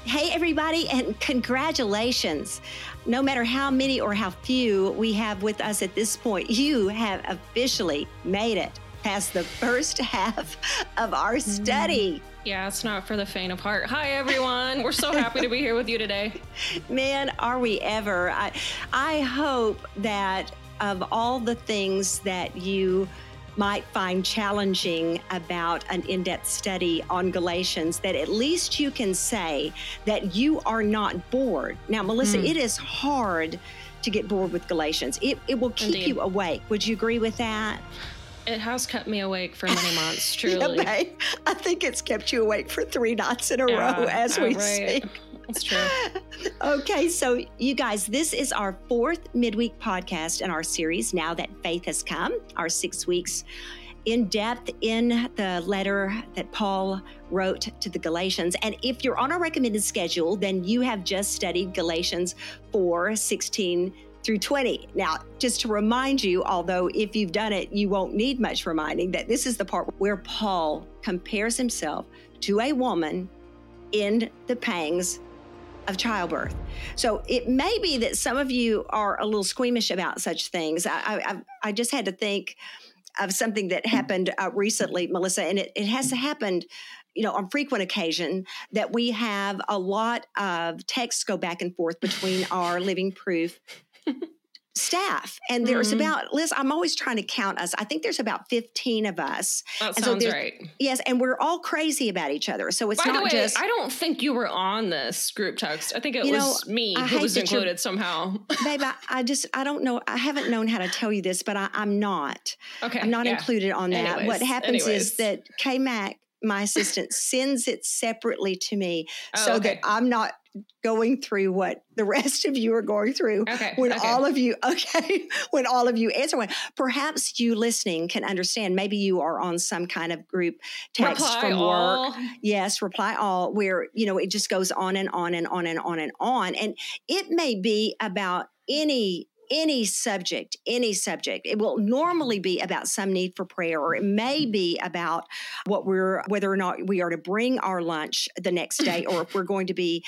Hey, everybody, and congratulations. No matter how many or how few we have with us at this point, you have officially made it past the first half of our study. Yeah, it's not for the faint of heart. Hi, everyone. We're so happy to be here with you today. Man, are we ever. I hope that of all the things that you might find challenging about an in-depth study on Galatians, that at least you can say that you are not bored. Now, Melissa, it is hard to get bored with Galatians. It will keep you awake. Would you agree with that? It has kept me awake for many months, truly. Yeah, babe. I think it's kept you awake for 3 nights in a row as we speak. That's true. Okay, so you guys, this is our 4th midweek podcast in our series, Now That Faith Has Come, our 6 weeks in depth in the letter that Paul wrote to the Galatians. And if you're on our recommended schedule, then you have just studied Galatians 4:16 through 20. Now, just to remind you, although if you've done it, you won't need much reminding, that this is the part where Paul compares himself to a woman in the pangs of childbirth. So it may be that some of you are a little squeamish about such things. I just had to think of something that happened recently, Melissa, and it has happened, on frequent occasion, that we have a lot of texts go back and forth between our Living Proof staff. And there's about, Liz, I'm always trying to count us. I think there's about 15 of us. That sounds right. Yes. And we're all crazy about each other. So it's not just. I don't think you were on this group text. I think it was me who was included somehow. Babe, I don't know. I haven't known how to tell you this, but I'm not. Okay. I'm not included on that. Anyways, what happens is that K-Mac, my assistant, sends it separately to me that I'm not going through what the rest of you are going through when all of you answer one. Perhaps you listening can understand. Maybe you are on some kind of group text from work. Yes, reply all, where it just goes on and on and on and on and on. And it may be about any subject. It will normally be about some need for prayer, or it may be about whether or not we are to bring our lunch the next day, or if we're going to be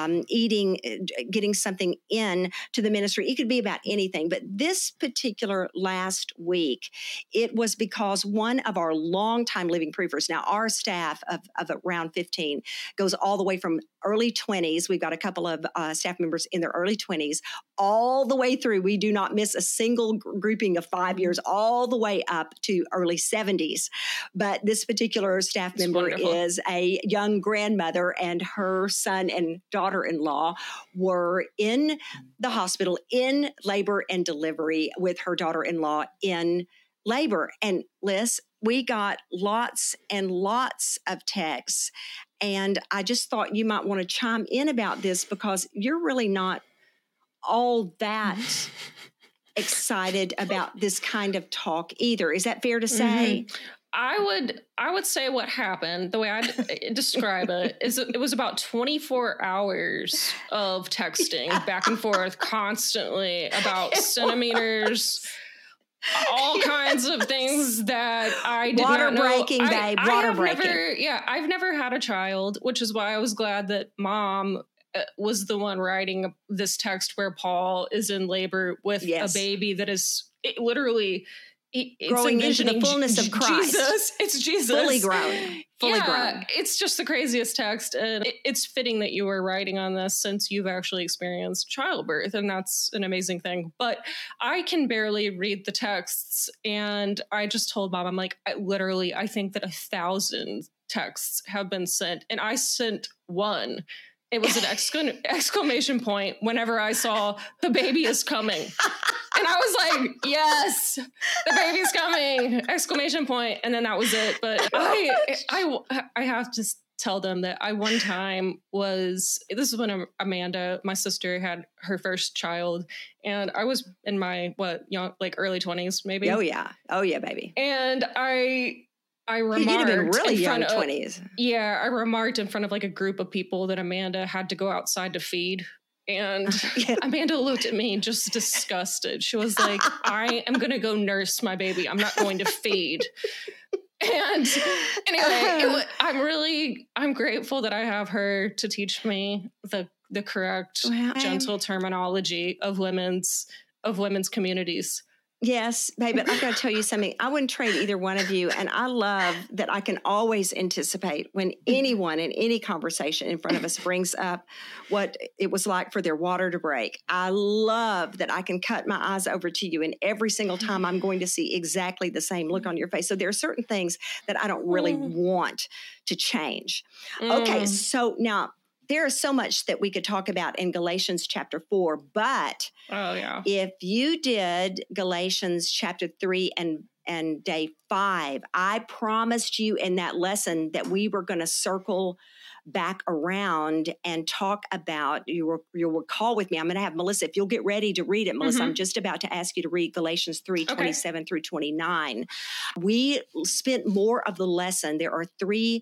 getting something in to the ministry. It could be about anything. But this particular last week, it was because one of our longtime Living Proofers, now our staff of around 15 goes all the way from early 20s. We've got a couple of staff members in their early 20s, all the way through. We do not miss a single grouping of 5 years, all the way up to early 70s. But this particular staff member is a young grandmother, and her son and daughter-in-law were in the hospital in labor and delivery with her daughter-in-law in labor. And Liz, we got lots and lots of texts. And I just thought you might want to chime in about this, because you're really not all that excited about this kind of talk either. Is that fair to say? I would say what happened, the way I describe it, is it was about 24 hours of texting back and forth constantly about centimeters, all kinds of things that I did not know. Water breaking. I've never had a child, which is why I was glad that Mom was the one writing this text where Paul is in labor with a baby that is literally growing into the fullness of Christ. It's Jesus. Fully grown. It's just the craziest text. And it's fitting that you were writing on this since you've actually experienced childbirth. And that's an amazing thing. But I can barely read the texts. And I just told Mom, I'm like, I think that 1,000 texts have been sent. And I sent one. It was an exclamation point whenever I saw the baby is coming. And I was like, yes, the baby's coming, exclamation point. And then that was it. But I have to tell them that I one time this is when Amanda, my sister, had her first child. And I was in my, early 20s, maybe. Oh, yeah, baby. And I remarked, you'd have been really young 20s. Yeah, I remarked in front of a group of people that Amanda had to go outside to feed. And Amanda looked at me just disgusted. She was like, I am going to go nurse my baby. I'm not going to feed. And anyway, I'm grateful that I have her to teach me the correct, gentle terminology of women's communities. Yes, baby, I've got to tell you something. I wouldn't trade either one of you. And I love that I can always anticipate when anyone in any conversation in front of us brings up what it was like for their water to break. I love that I can cut my eyes over to you, and every single time I'm going to see exactly the same look on your face. So there are certain things that I don't really want to change. Okay, so now, there is so much that we could talk about in Galatians chapter 4, but if you did Galatians chapter 3 and day 5, I promised you in that lesson that we were going to circle back around and talk about, you'll recall with me, I'm going to have Melissa, if you'll get ready to read it, Melissa, I'm just about to ask you to read Galatians 3, 27 through 29. We spent more of the lesson. There are three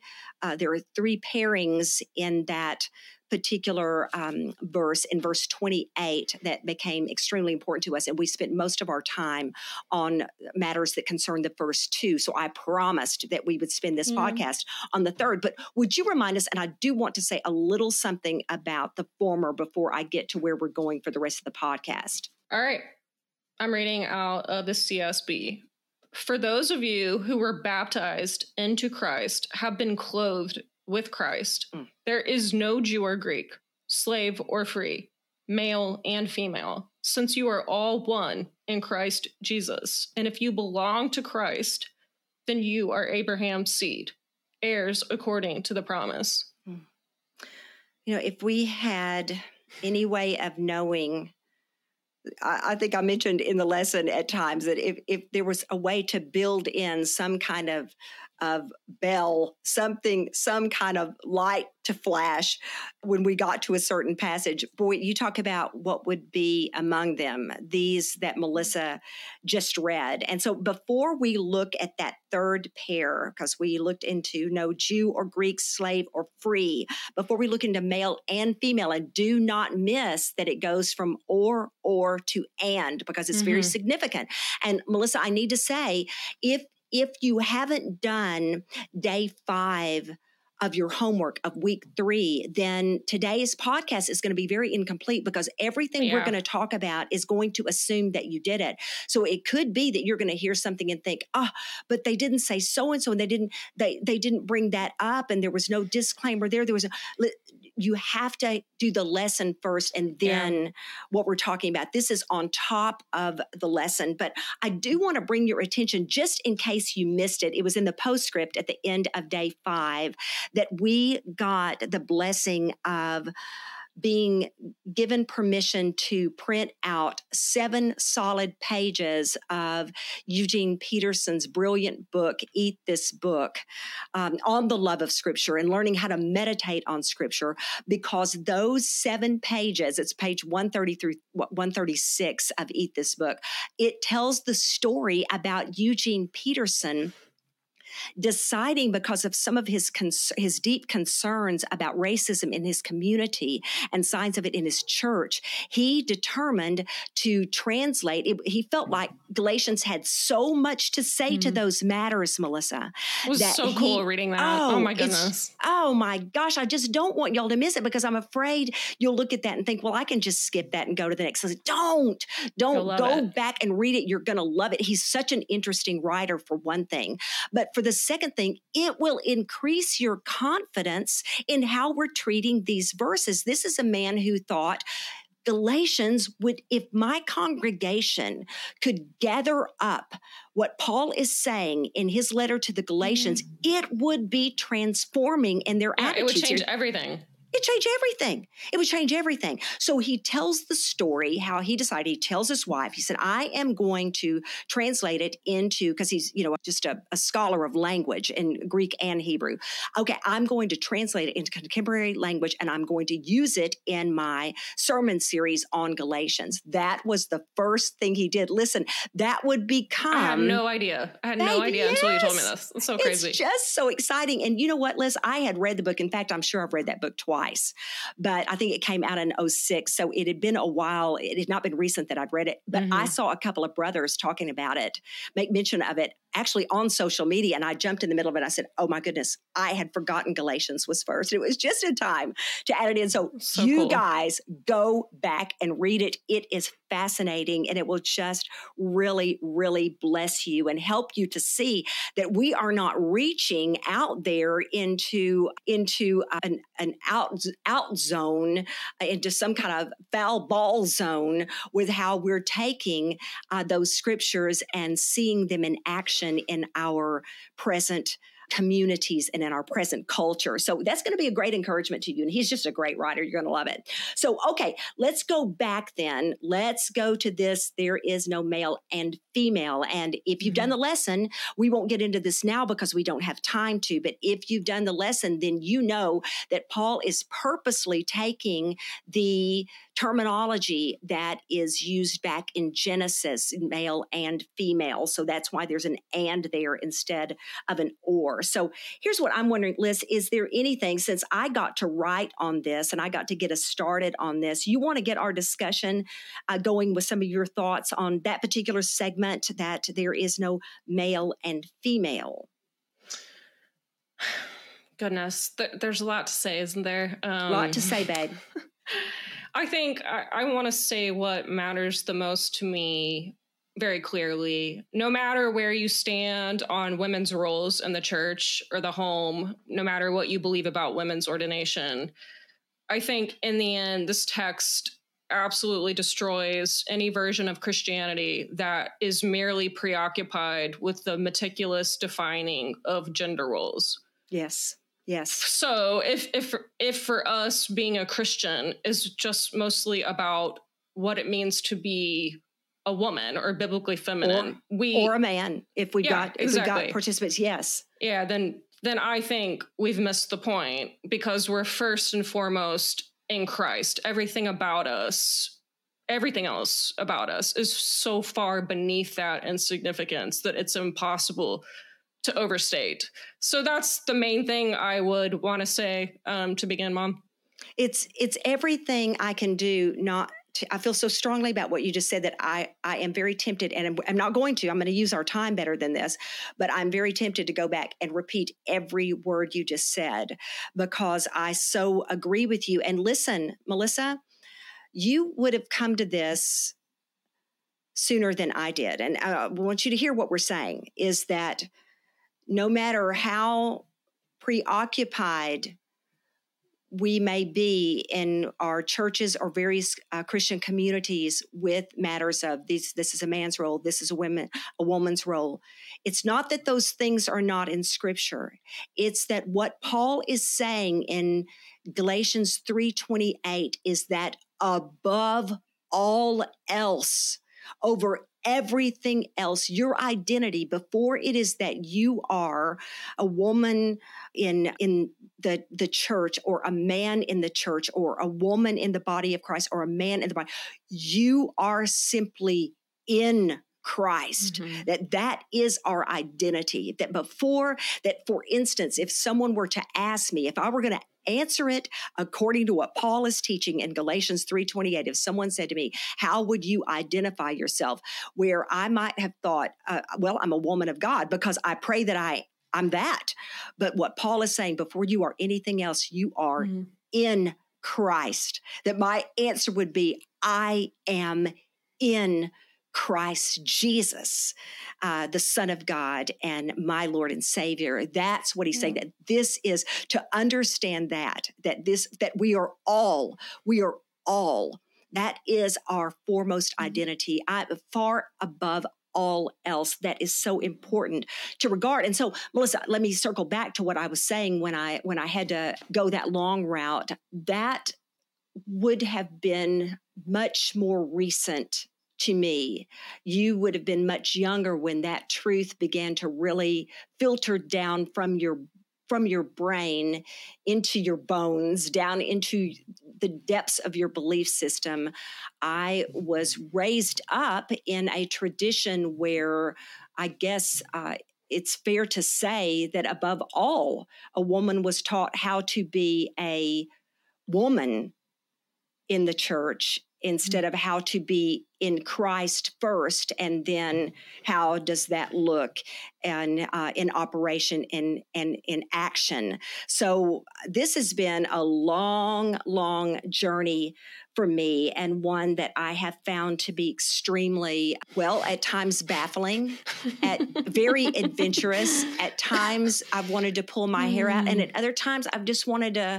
pairings in that particular verse, in verse 28, that became extremely important to us. And we spent most of our time on matters that concern the first two. So I promised that we would spend this podcast on the third. But would you remind us, and I do want to say a little something about the former before I get to where we're going for the rest of the podcast. All right. I'm reading out of the CSB. For those of you who were baptized into Christ, have been clothed with Christ. There is no Jew or Greek, slave or free, male and female, since you are all one in Christ Jesus. And if you belong to Christ, then you are Abraham's seed, heirs according to the promise. If we had any way of knowing, I think I mentioned in the lesson at times that if there was a way to build in some kind of bell, some kind of light to flash when we got to a certain passage. Boy, you talk about what would be among them, these that Melissa just read. And so before we look at that third pair, because we looked into no Jew or Greek, slave or free, before we look into male and female, and do not miss that it goes from or to and, because it's very significant. And Melissa, I need to say, if you haven't done day 5 of your homework of week 3, then today's podcast is going to be very incomplete, because everything we're going to talk about is going to assume that you did it. So it could be that you're going to hear something and think, but they didn't say so-and-so, and they didn't bring that up, and there was no disclaimer there. You have to do the lesson first, and then what we're talking about. This is on top of the lesson, but I do want to bring your attention, just in case you missed it. It was in the postscript at the end of day 5 that we got the blessing of being given permission to print out 7 solid pages of Eugene Peterson's brilliant book, Eat This Book, on the love of Scripture and learning how to meditate on Scripture, because those 7 pages, it's page 130 through 136 of Eat This Book, it tells the story about Eugene Peterson deciding, because of some of his deep concerns about racism in his community and signs of it in his church, he determined to translate. He felt like Galatians had so much to say to those matters, Melissa. It was so cool reading that. Oh my goodness. Oh my gosh. I just don't want y'all to miss it, because I'm afraid you'll look at that and think, well, I can just skip that and go to the next. Don't go back and read it. You're going to love it. He's such an interesting writer, for one thing. But for the second thing, it will increase your confidence in how we're treating these verses. This is a man who thought Galatians would, if my congregation could gather up what Paul is saying in his letter to the Galatians, it would be transforming in their attitudes. It would change everything. It changed everything. It would change everything. So he tells the story, how he decided, he tells his wife, he said, I am going to translate it into, because he's, just a scholar of language in Greek and Hebrew. Okay, I'm going to translate it into contemporary language, and I'm going to use it in my sermon series on Galatians. That was the first thing he did. Listen, that would become... I had no idea. Until you told me this. It's so crazy. It's just so exciting. And you know what, Liz? I had read the book. In fact, I'm sure I've read that book twice. twice, but I think it came out in 2006. So it had been a while. It had not been recent that I'd read it, but I saw a couple of brothers talking about it, make mention of it actually on social media. And I jumped in the middle of it. I said, oh my goodness, I had forgotten Galatians was first. It was just in time to add it in. So you cool. guys go back and read it. It is fascinating, and it will just really, really bless you and help you to see that we are not reaching out there into an out zone, into some kind of foul ball zone with how we're taking those scriptures and seeing them in action in our present communities and in our present culture. So that's going to be a great encouragement to you. And he's just a great writer. You're going to love it. So, okay, let's go back then. Let's go to this. There is no male and female. And if you've done the lesson, we won't get into this now because we don't have time to, but if you've done the lesson, then you know that Paul is purposely taking the terminology that is used back in Genesis, male and female. So that's why there's an and there instead of an or. So here's what I'm wondering, Liz, is there anything, since I got to write on this and I got to get us started on this, you want to get our discussion going with some of your thoughts on that particular segment, that there is no male and female? Goodness, there's a lot to say, isn't there? A lot to say, babe. I think I want to say what matters the most to me very clearly. No matter where you stand on women's roles in the church or the home, no matter what you believe about women's ordination, I think in the end, this text absolutely destroys any version of Christianity that is merely preoccupied with the meticulous defining of gender roles. Yes. Yes. So if for us being a Christian is just mostly about what it means to be a woman or biblically feminine, or a man, if we got participants, yes. Yeah, then I think we've missed the point, because we're first and foremost in Christ. Everything else about us is so far beneath that in significance that it's impossible to overstate. So that's the main thing I would want to say to begin, Mom. It's everything I can do I feel so strongly about what you just said that I am very tempted, and I'm not going to. I'm going to use our time better than this, but I'm very tempted to go back and repeat every word you just said, because I so agree with you. And listen, Melissa, you would have come to this sooner than I did. And I want you to hear what we're saying is that no matter how preoccupied we may be in our churches or various Christian communities with matters of this is a man's role, this is a woman's role. It's not that those things are not in Scripture. It's that what Paul is saying in Galatians 3:28 is that above all else, over everything else, your identity, before it is that you are a woman in the church, or a man in the church, or a woman in the body of Christ, or a man in the body, you are simply in Christ. That is our identity. That before that, for instance, if someone were to ask me, if I were going to answer it according to what Paul is teaching in Galatians 3:28, if someone said to me, how would you identify yourself? Where I might have thought, well, I'm a woman of God because I pray that I'm that. But what Paul is saying, before you are anything else, you are in Christ. That my answer would be, I am in Christ Jesus, the Son of God and my Lord and Savior. That's what he's saying. That this is to understand that we are all, that is our foremost identity. Far above all else, that is so important to regard. And so, Melissa, let me circle back to what I was saying when I had to go that long route. That would have been much more recent to me. You would have been much younger when that truth began to really filter down from your brain into your bones, down into the depths of your belief system. I was raised up in a tradition where I guess it's fair to say that above all, a woman was taught how to be a woman in the church instead of how to be in Christ first, and then how does that look and in operation and in action. So this has been a long, long journey for me, and one that I have found to be extremely, well, at times baffling, at very adventurous. At times I've wanted to pull my hair out, and at other times I've just wanted to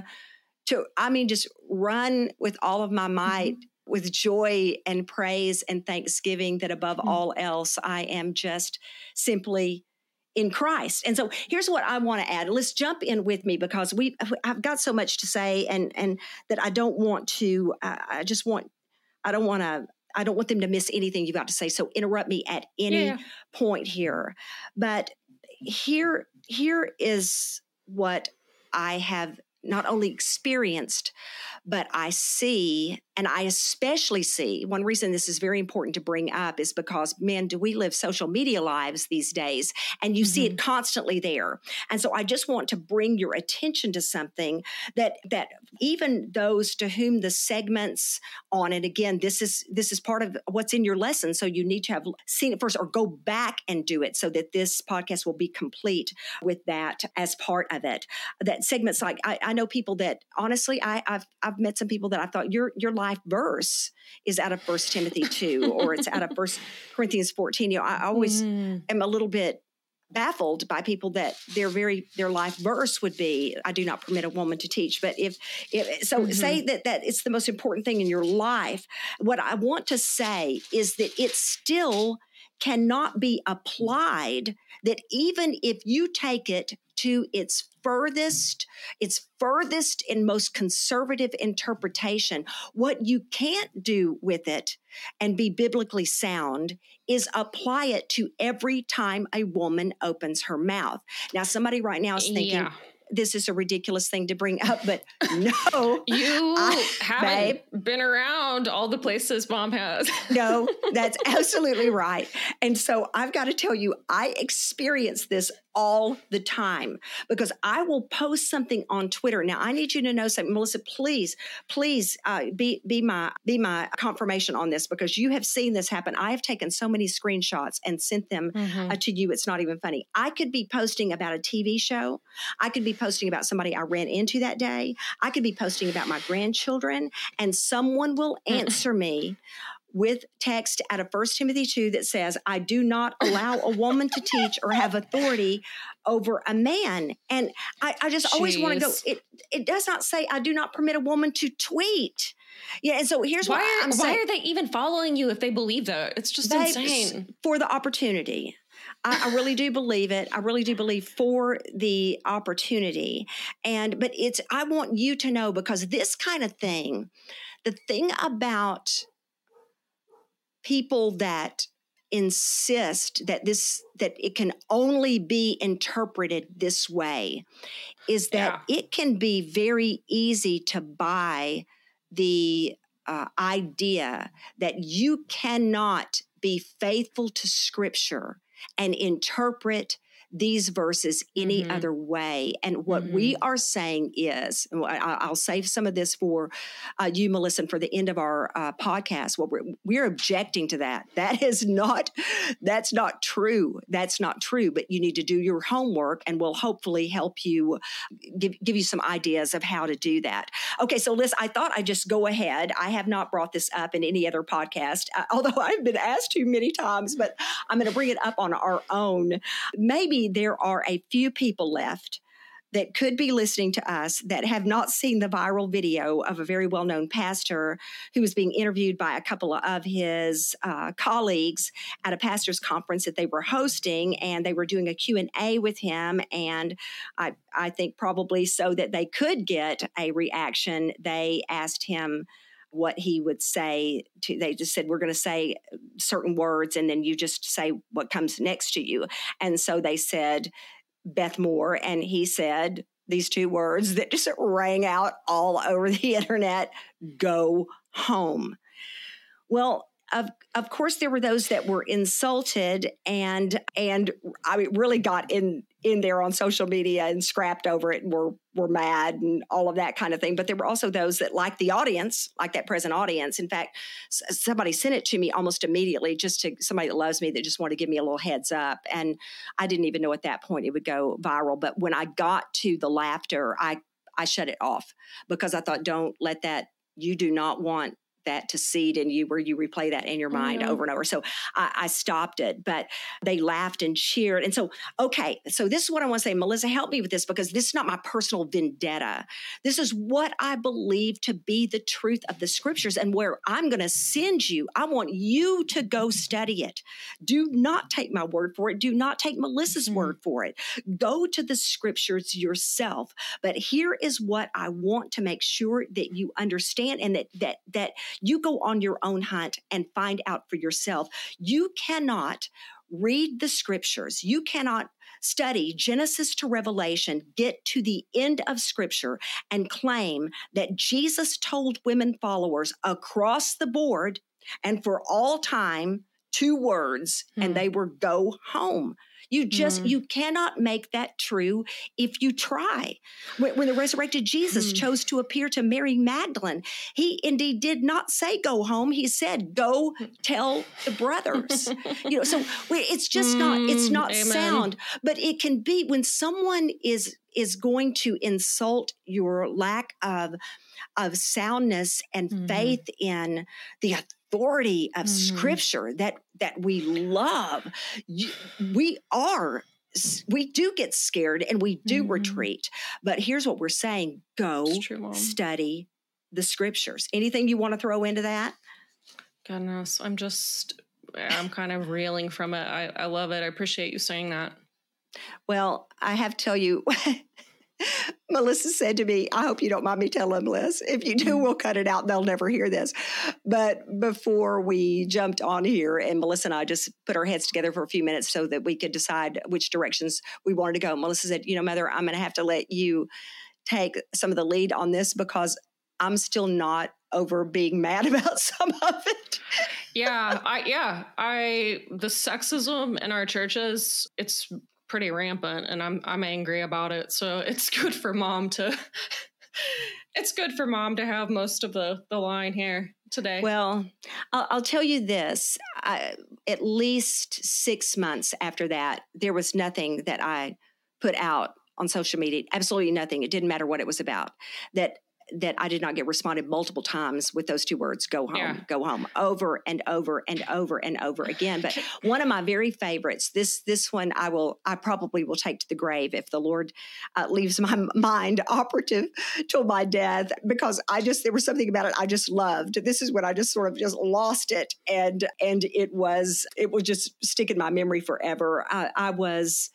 just run with all of my might, with joy and praise and thanksgiving that above all else, I am just simply in Christ. And so here's what I want to add. Let's jump in with me, because I've got so much to say, and that I don't want to, I don't want them to miss anything you've got to say. So interrupt me at any point here. But here is what I have not only experienced, but I see, and I especially see, one reason this is very important to bring up is because, man, do we live social media lives these days, and you see it constantly there. And so I just want to bring your attention to something that even those to whom the segments on, and again, this is part of what's in your lesson, so you need to have seen it first or go back and do it so that this podcast will be complete with that as part of it. That segments, like I know people that honestly, I've met some people that I thought your life verse is out of 1 Timothy 2 or it's out of 1 Corinthians 14. You know, I always am a little bit baffled by people that their life verse would be, I do not permit a woman to teach. But if say that it's the most important thing in your life. What I want to say is that it still cannot be applied, that even if you take it to its furthest and most conservative interpretation, what you can't do with it and be biblically sound is apply it to every time a woman opens her mouth. Now, somebody right now is thinking, this is a ridiculous thing to bring up, but no. You haven't been around all the places Mom has. No, that's absolutely right. And so I've got to tell you, I experience this all the time, because I will post something on Twitter. Now, I need you to know something, Melissa. Please, be my confirmation on this, because you have seen this happen. I have taken so many screenshots and sent them to you. It's not even funny. I could be posting about a TV show. I could be posting about somebody I ran into that day. I could be posting about my grandchildren, and someone will answer me with text out of 1 Timothy 2 that says, I do not allow a woman to teach or have authority over a man. And I just always want to go, it does not say, I do not permit a woman to tweet. Yeah, and so here's what I'm saying. Why are they even following you if they believe that? It's just insane. For the opportunity. I really do believe it. I really do believe for the opportunity. But I want you to know, because this kind of thing, the thing about people that insist that it can only be interpreted this way is that it can be very easy to buy the idea that you cannot be faithful to Scripture and interpret these verses any other way. And what we are saying is, and I'll save some of this for you, Melissa, and for the end of our podcast. What we're objecting to that. That's not true. That's not true. But you need to do your homework, and we'll hopefully help you give you some ideas of how to do that. Okay, so Liz, I thought I'd just go ahead. I have not brought this up in any other podcast, although I've been asked to many times, but I'm going to bring it up on our own. Maybe there are a few people left that could be listening to us that have not seen the viral video of a very well-known pastor who was being interviewed by a couple of his colleagues at a pastor's conference that they were hosting, and they were doing a Q&A with him. And I think probably so that they could get a reaction, they asked him what he would say. They just said, we're going to say certain words, and then you just say what comes next to you. And so they said, Beth Moore, and he said these two words that just rang out all over the internet: go home. Well, of course, there were those that were insulted and I mean, really got in there on social media and scrapped over it and were mad and all of that kind of thing. But there were also those that, like the audience, like that present audience. In fact, somebody sent it to me almost immediately, just to somebody that loves me that just wanted to give me a little heads up. And I didn't even know at that point it would go viral. But when I got to the laughter, I shut it off because I thought, don't let that, you do not want that to seed in you where you replay that in your mind over and over. So I stopped it, but they laughed and cheered. And so, okay, so this is what I want to say. Melissa, help me with this because this is not my personal vendetta. This is what I believe to be the truth of the scriptures and where I'm going to send you. I want you to go study it. Do not take my word for it. Do not take Melissa's word for it. Go to the scriptures yourself. But here is what I want to make sure that you understand and that you go on your own hunt and find out for yourself. You cannot read the scriptures. You cannot study Genesis to Revelation, get to the end of scripture and claim that Jesus told women followers across the board and for all time 2 words, and they were go home. You cannot make that true if you try. When the resurrected Jesus chose to appear to Mary Magdalene, he indeed did not say go home. He said, go tell the brothers. So it's just not sound, but it can be when someone is going to insult your lack of soundness and faith in the authority of scripture that we love. We do get scared and we do retreat. But here's what we're saying. Go study the scriptures. Anything you want to throw into that? Goodness, I'm kind of reeling from it. I love it. I appreciate you saying that. Well, I have to tell you, Melissa said to me, I hope you don't mind me telling Liz. If you do, we'll cut it out. They'll never hear this. But before we jumped on here, and Melissa and I just put our heads together for a few minutes so that we could decide which directions we wanted to go. Melissa said, Mother, I'm going to have to let you take some of the lead on this because I'm still not over being mad about some of it. The sexism in our churches, it's pretty rampant and I'm angry about it. So it's good for mom to have most of the line here today. Well, I'll tell you this, at least 6 months after that, there was nothing that I put out on social media, absolutely nothing. It didn't matter what it was about that I did not get responded multiple times with those 2 words, go home, over and over and over and over again. But one of my very favorites, this one I probably will take to the grave if the Lord leaves my mind operative till my death, because there was something about it I just loved. This is when I just sort of just lost it. And it will just stick in my memory forever. I was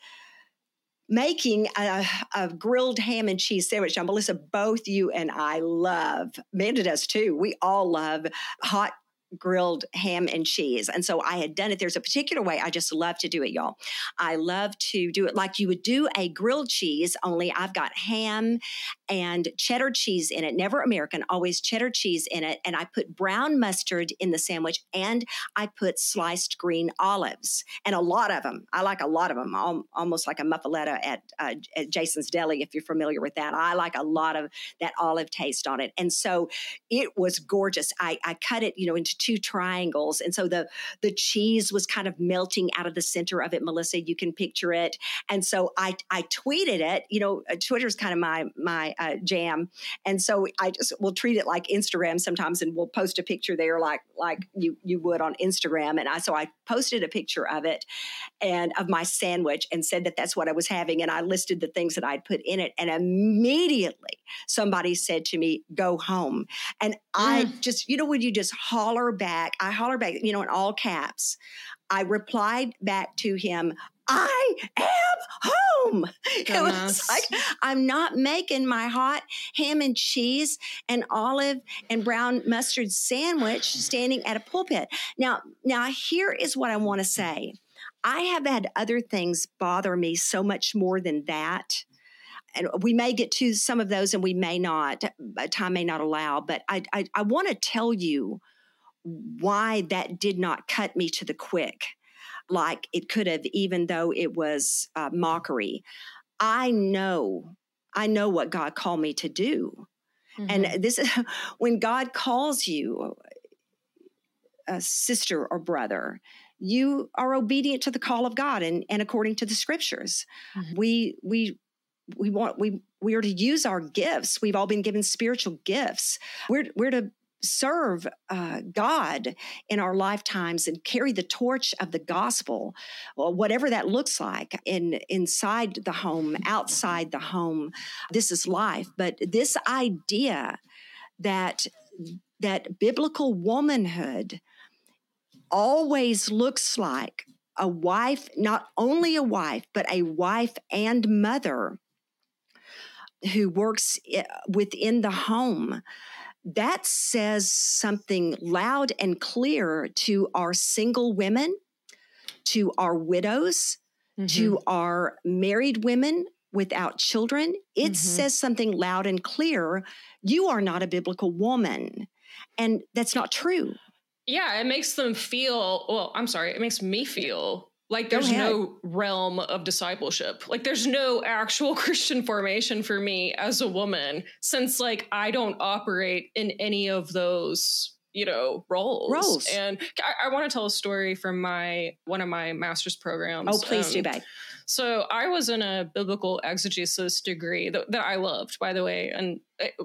making a grilled ham and cheese sandwich. Now, Melissa, both you and I love, Amanda does too. We all love hot grilled ham and cheese. And so I had done it. There's a particular way I just love to do it, y'all. I love to do it like you would do a grilled cheese, only I've got ham and cheddar cheese in it, never American, always cheddar cheese in it. And I put brown mustard in the sandwich and I put sliced green olives and a lot of them. I like a lot of them, almost like a muffaletta at Jason's Deli, if you're familiar with that. I like a lot of that olive taste on it. And so it was gorgeous. I cut it, into 2 triangles. And so the cheese was kind of melting out of the center of it, Melissa, you can picture it. And so I tweeted it, Twitter's kind of my jam. And so I just will treat it like Instagram sometimes, and we'll post a picture there like you would on Instagram. And so I posted a picture of it and of my sandwich and said that that's what I was having. And I listed the things that I'd put in it. And immediately somebody said to me, go home. And I just, when you just holler back, in all caps. I replied back to him, I am home. It was like, I'm not making my hot ham and cheese and olive and brown mustard sandwich standing at a pulpit. Now here is what I want to say. I have had other things bother me so much more than that. And we may get to some of those and we may not, time may not allow, but I want to tell you why that did not cut me to the quick. like it could have, even though it was mockery. I know what God called me to do. Mm-hmm. And this is when God calls you a sister or brother, you are obedient to the call of God and according to the scriptures. Mm-hmm. We are to use our gifts. We've all been given spiritual gifts. We're to serve God in our lifetimes and carry the torch of the gospel, whatever that looks like, inside the home, outside the home. This is life. But this idea that biblical womanhood always looks like a wife, not only a wife, but a wife and mother who works within the home, that says something loud and clear to our single women, to our widows, mm-hmm. to our married women without children. It mm-hmm. says something loud and clear. You are not a biblical woman. And that's not true. Yeah, it makes them feel, it makes me feel like there's no realm of discipleship. Like there's no actual Christian formation for me as a woman, since like I don't operate in any of those, roles. And I want to tell a story from one of my master's programs. Oh, please do, babe. So I was in a biblical exegesis degree that I loved, by the way, and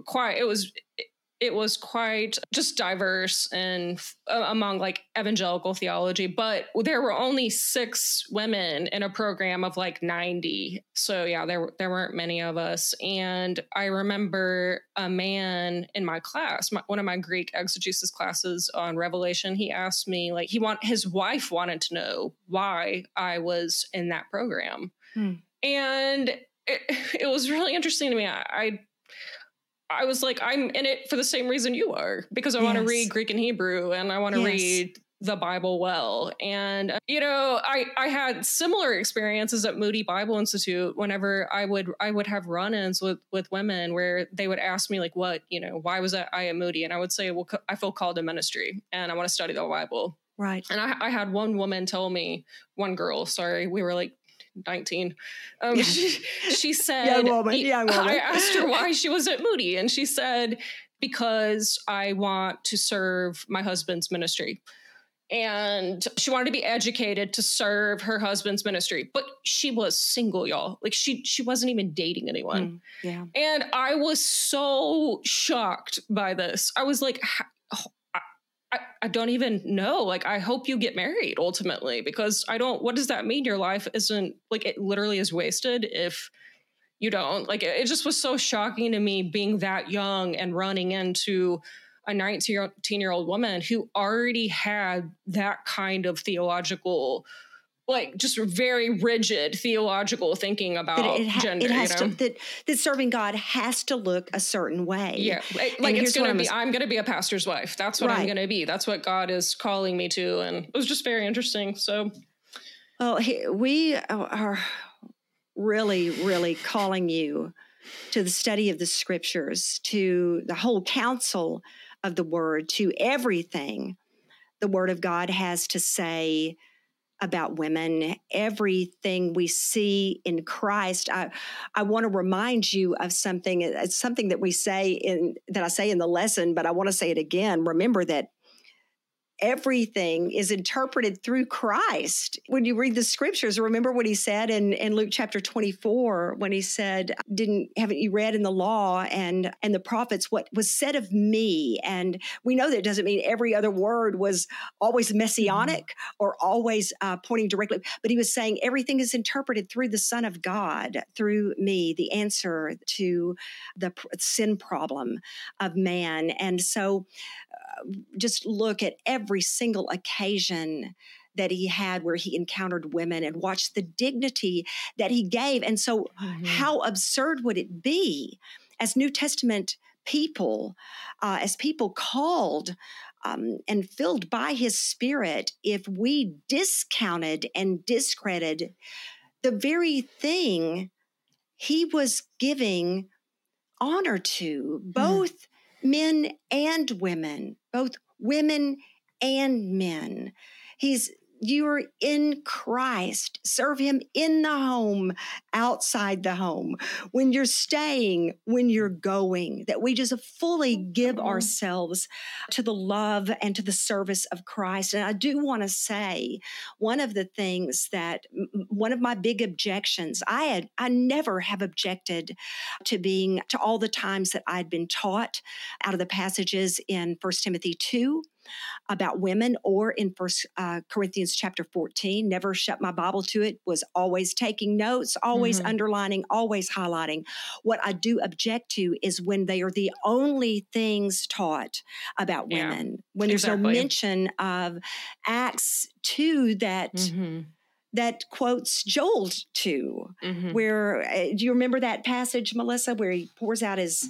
it was quite just diverse and among like evangelical theology, but there were only 6 women in a program of like 90. So yeah, there weren't many of us. And I remember a man in my class, one of my Greek exegesis classes on Revelation, he asked me, like, his wife wanted to know why I was in that program. And it was really interesting to me. I was like, I'm in it for the same reason you are, because I want to read Greek and Hebrew and I want to read the Bible well. And, I had similar experiences at Moody Bible Institute whenever I would have run-ins with women where they would ask me like, why was I at Moody? And I would say, well, I feel called to ministry and I want to study the Bible. Right. And I had one girl, we were like 19. She said, young woman. I asked her why she was at Moody, and she said, because I want to serve my husband's ministry. And she wanted to be educated to serve her husband's ministry, but she was single, y'all. Like she wasn't even dating anyone. And I was so shocked by this. I was like, I don't even know. Like, I hope you get married ultimately, because what does that mean? Your life isn't, like, it literally is wasted if you don't. Like, it just was so shocking to me being that young and running into a 19-year-old woman who already had that kind of theological, like, just very rigid theological thinking about gender. That serving God has to look a certain way. Yeah. Like I'm going to be a pastor's wife. That's what I'm going to be. That's what God is calling me to. And it was just very interesting. So. Well, we are really, really calling you to the study of the scriptures, to the whole counsel of the word, to everything the word of God has to say about women, everything we see in Christ. I want to remind you of something. It's something that I say in the lesson, but I want to say it again. Remember that everything is interpreted through Christ. When you read the scriptures, remember what he said in Luke chapter 24, when he said, haven't you read in the law and the prophets what was said of me? And we know that it doesn't mean every other word was always messianic or always pointing directly, but he was saying everything is interpreted through the Son of God, through me, the answer to the sin problem of man. And so just look at every single occasion that he had where he encountered women and watched the dignity that he gave. And so how absurd would it be as New Testament people, as people called and filled by his Spirit, if we discounted and discredited the very thing he was giving honor to, both men and women, both women and men. He's you're in Christ. Serve him in the home, outside the home, when you're staying, when you're going, that we just fully give ourselves to the love and to the service of Christ. And I do want to say, one of the things that, one of my big objections, I never have objected to all the times that I'd been taught out of the passages in 1 Timothy 2 about women, or in 1 Corinthians chapter 14, never shut my Bible to it, was always taking notes, always underlining, always highlighting. What I do object to is when they are the only things taught about women, when there's no mention of Acts 2 that quotes Joel 2, where, do you remember that passage, Melissa, where he pours out his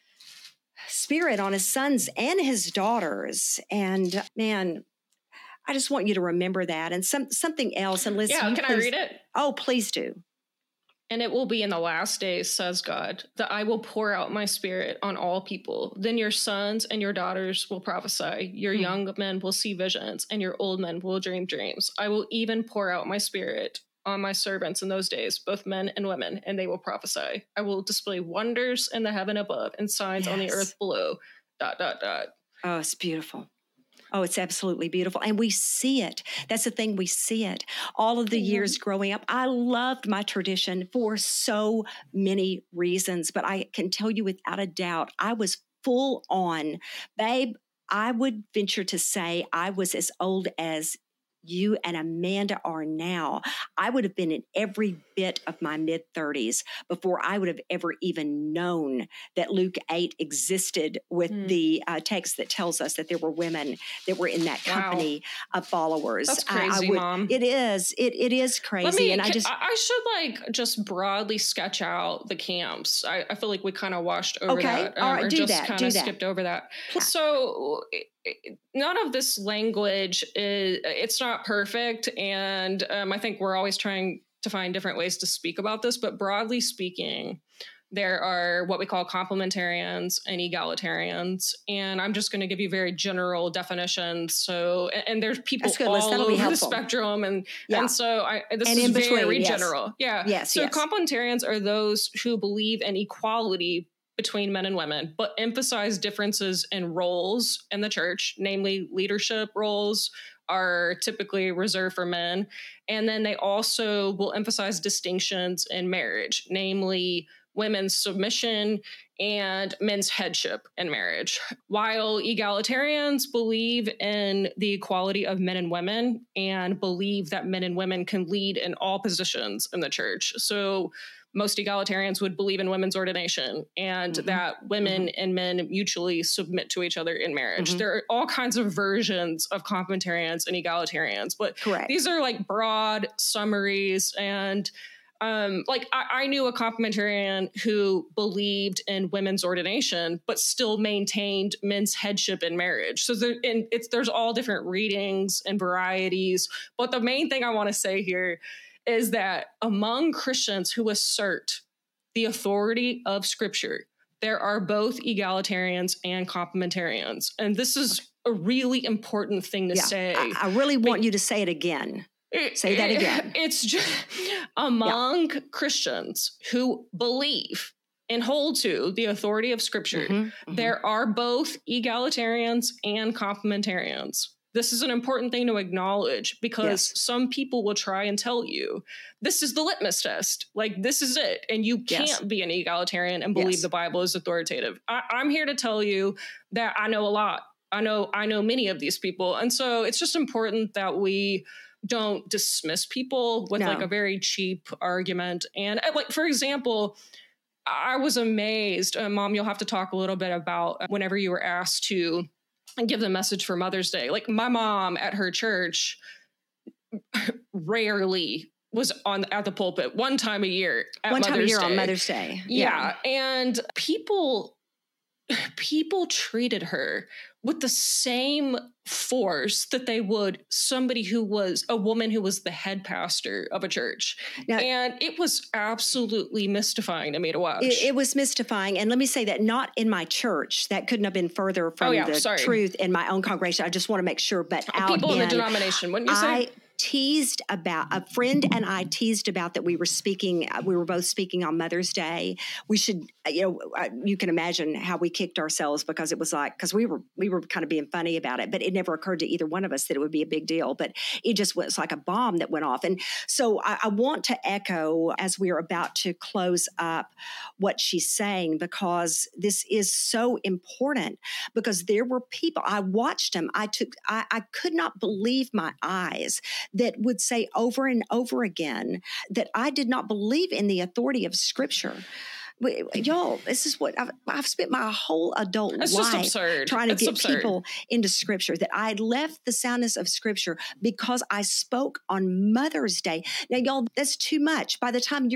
Spirit on his sons and his daughters? And man, I just want you to remember that. And something else. And listen, can I read it? Oh, please do. And it will be in the last days, says God, that I will pour out my Spirit on all people. Then your sons and your daughters will prophesy. Your young men will see visions, and your old men will dream dreams. I will even pour out my Spirit on my servants in those days, both men and women, and they will prophesy. I will display wonders in the heaven above and signs on the earth below. ... Oh, it's beautiful. Oh, it's absolutely beautiful. And we see it. That's the thing. We see it. All of the years growing up, I loved my tradition for so many reasons. But I can tell you without a doubt, I was full on. Babe, I would venture to say I was as old as you and Amanda are now. I would have been in every bit of my mid-30s before I would have ever even known that Luke 8 existed, with the text that tells us that there were women that were in that company of followers. That's crazy, Mom. It is. It is crazy. I should just broadly sketch out the camps. I feel like we kind of washed over that. All right, do that. Skipped over that. So none of this language it's not perfect. And I think we're always trying to find different ways to speak about this, but broadly speaking, there are what we call complementarians and egalitarians. And I'm just going to give you very general definitions. So, and there's people all over the spectrum. And so this is very general. Yeah. Yes. So complementarians are those who believe in equality between men and women, but emphasize differences in roles in the church, namely leadership roles are typically reserved for men. And then they also will emphasize distinctions in marriage, namely women's submission and men's headship in marriage. While egalitarians believe in the equality of men and women and believe that men and women can lead in all positions in the church. So most egalitarians would believe in women's ordination and that women and men mutually submit to each other in marriage. There are all kinds of versions of complementarians and egalitarians, but these are like broad summaries. And I knew a complementarian who believed in women's ordination, but still maintained men's headship in marriage. So there's all different readings and varieties. But the main thing I want to say here is that among Christians who assert the authority of Scripture, there are both egalitarians and complementarians. And this is a really important thing to say. I really want you to say it again. Say that again. It's just among Christians who believe and hold to the authority of Scripture, there are both egalitarians and complementarians. This is an important thing to acknowledge because some people will try and tell you, this is the litmus test. Like, this is it. And you can't be an egalitarian and believe the Bible is authoritative. I'm here to tell you that I know a lot. I know many of these people. And so it's just important that we don't dismiss people with like a very cheap argument. And like, for example, I was amazed, Mom, you'll have to talk a little bit about whenever you were asked to give the message for Mother's Day. Like, my mom at her church rarely was at the pulpit. One time a year on Mother's Day. Yeah. And people treated her with the same force that they would somebody who was a woman who was the head pastor of a church. Now, and it was absolutely mystifying to me to watch. It was mystifying. And let me say that not in my church. That couldn't have been further from the truth in my own congregation. I just want to make sure. But people in the denomination, wouldn't you say? teased about, a friend and I teased about that we were both speaking on Mother's Day. We should, you can imagine how we kicked ourselves because it was like, because we were kind of being funny about it, but it never occurred to either one of us that it would be a big deal, but it just was like a bomb that went off. And so I want to echo as we are about to close up what she's saying, because this is so important, because there were people, I watched them, I could not believe my eyes, that would say over and over again that I did not believe in the authority of Scripture. Y'all, this is what I've spent my whole adult life trying to get people into Scripture, that I left the soundness of Scripture because I spoke on Mother's Day. Now, y'all, that's too much. By the time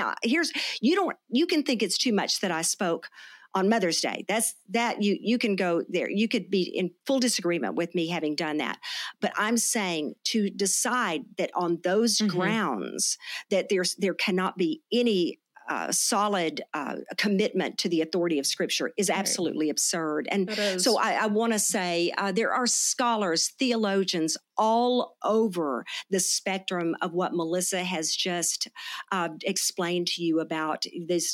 you can think it's too much that I spoke on Mother's Day. You can go there. You could be in full disagreement with me having done that. But I'm saying to decide that on those grounds that there cannot be any solid commitment to the authority of Scripture is absolutely absurd. And so I want to say there are scholars, theologians all over the spectrum of what Melissa has just explained to you about this,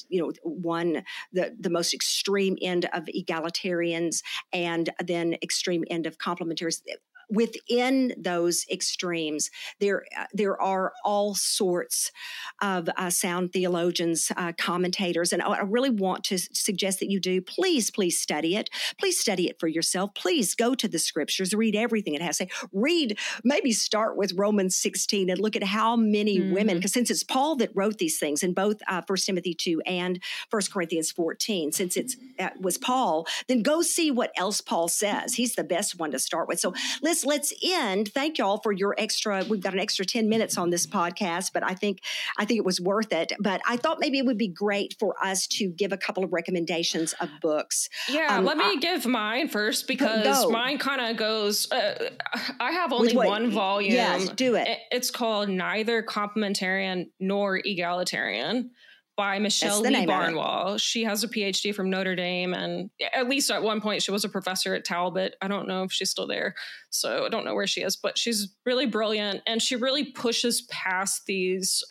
the most extreme end of egalitarians and then extreme end of complementarians. Within those extremes, there are all sorts of sound theologians, commentators, and I really want to suggest that you do. Please study it. Please study it for yourself. Please go to the Scriptures, read everything it has to say. Maybe start with Romans 16 and look at how many women, because since it's Paul that wrote these things in both 1 Timothy 2 and 1 Corinthians 14, since it was Paul, then go see what else Paul says. He's the best one to start with. So let's end. Thank y'all for your we've got an extra 10 minutes on this podcast, but I think it was worth it. But I thought maybe it would be great for us to give a couple of recommendations of books. Yeah, let me give mine first, because mine kind of goes, I have only one volume. Yes, do it. It's called Neither Complementarian Nor Egalitarian by Michelle Lee Barnwell. She has a PhD from Notre Dame, and at least at one point she was a professor at Talbot. I don't know if she's still there, so I don't know where she is, but she's really brilliant, and she really pushes past these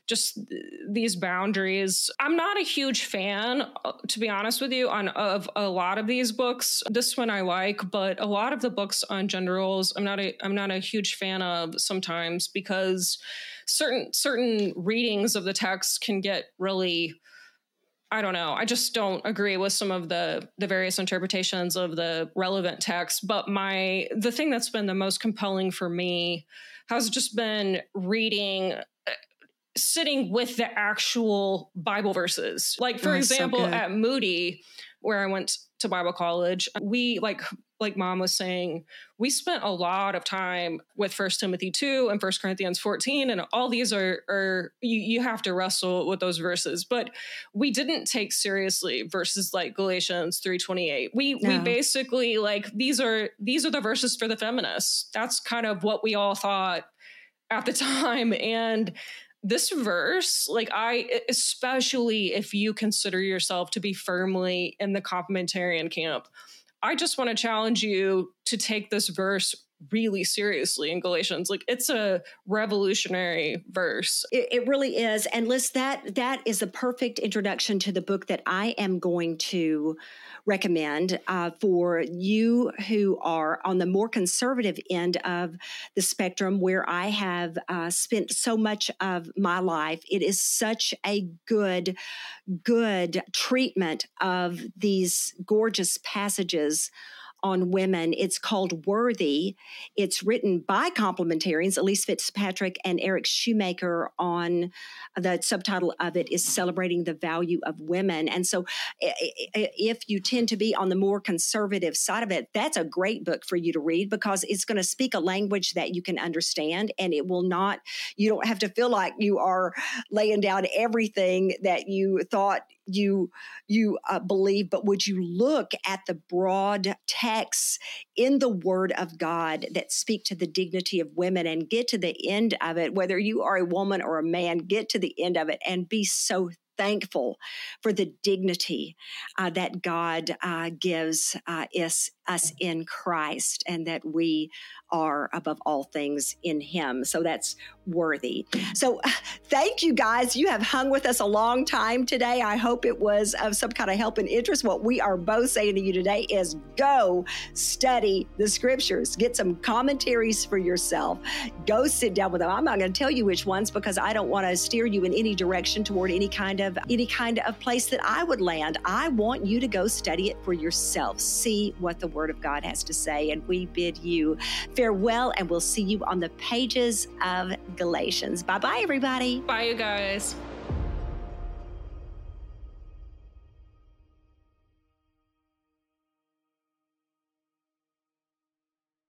boundaries. I'm not a huge fan, to be honest with you, of a lot of these books. This one I like, but a lot of the books on gender roles, I'm not a huge fan of sometimes, because certain readings of the text can get really, I don't know. I just don't agree with some of the various interpretations of the relevant text. But the thing that's been the most compelling for me has just been sitting with the actual Bible verses. Like, for example, at Moody, where I went to Bible college, we, like Mom was saying, we spent a lot of time with 1 Timothy 2 and 1 Corinthians 14, and all these are you have to wrestle with those verses. But we didn't take seriously verses like Galatians 3:28. We basically, like, these are the verses for the feminists. That's kind of what we all thought at the time. And this verse, especially if you consider yourself to be firmly in the complementarian camp, I just want to challenge you to take this verse really seriously in Galatians. Like, it's a revolutionary verse. It really is. And Liz, that is a perfect introduction to the book that I am going to recommend for you who are on the more conservative end of the spectrum, where I have spent so much of my life. It is such a good treatment of these gorgeous passages on women. It's called Worthy. It's written by complementarians, Elise Fitzpatrick and Eric Shoemaker. On the subtitle of it is Celebrating the Value of Women. And so if you tend to be on the more conservative side of it, that's a great book for you to read, because it's going to speak a language that you can understand, and it will not, you don't have to feel like you are laying down everything that you thought you believe, but would you look at the broad texts in the Word of God that speak to the dignity of women and get to the end of it, whether you are a woman or a man, get to the end of it and be so thankful for the dignity that God gives us in Christ, and that we are above all things in Him. So that's worthy. So thank you, guys. You have hung with us a long time today. I hope it was of some kind of help and interest. What we are both saying to you today is go study the scriptures. Get some commentaries for yourself. Go sit down with them. I'm not going to tell you which ones, because I don't want to steer you in any direction toward any kind of place that I would land. I want you to go study it for yourself. See what the Word of God has to say. And we bid you farewell, and we'll see you on the pages of Galatians. Bye-bye, everybody. Bye, you guys.